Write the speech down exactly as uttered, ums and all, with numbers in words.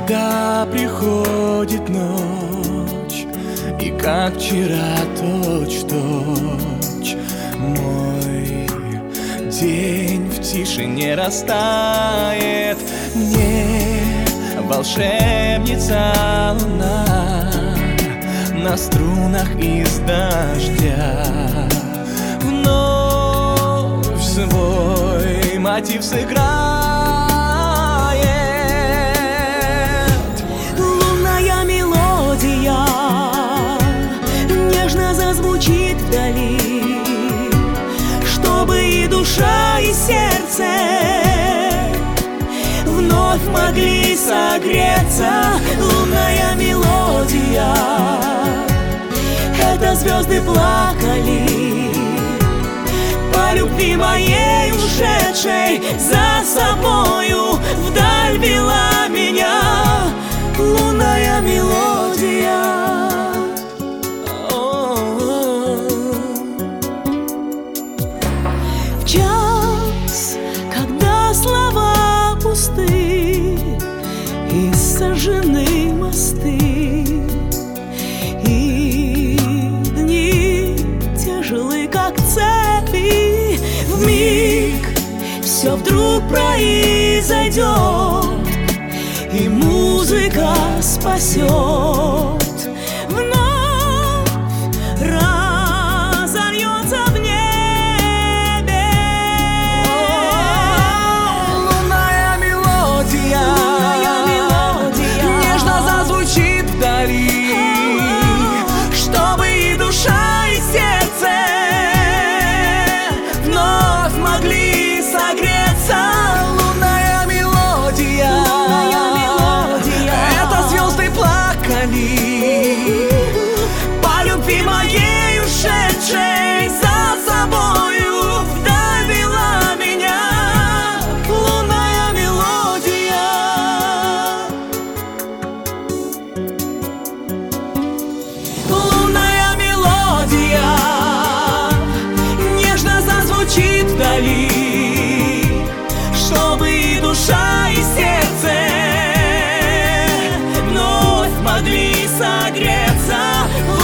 Когда приходит ночь, и как вчера точь-в-точь мой день в тишине растает, мне волшебница луна на струнах из дождя вновь свой мотив сыграет. Лунная мелодия нежно зазвучит вдали, чтобы и душа, и сердце вновь могли согреться. Лунная мелодия — это звезды плакали по любви моей ушедшей, за собою вдаль вела меня лунная мелодия. В час, когда слова пусты и сожжены мосты, и дни тяжелы, как цепи, вмиг все вдруг произойдет, и музыка спасет. Вновь разольется в небе Лунная мелодия, лунная мелодия нежно зазвучит вдали, чтобы и душа, и сердце вновь могли согреться. Лунная мелодия, лунная мелодия — это звезды плакали по любви моей ушедшей, за собою вдаль вела меня лунная мелодия. Лунная мелодия нежно зазвучит вдали, чтобы и душа, и сердце вновь могли согреться.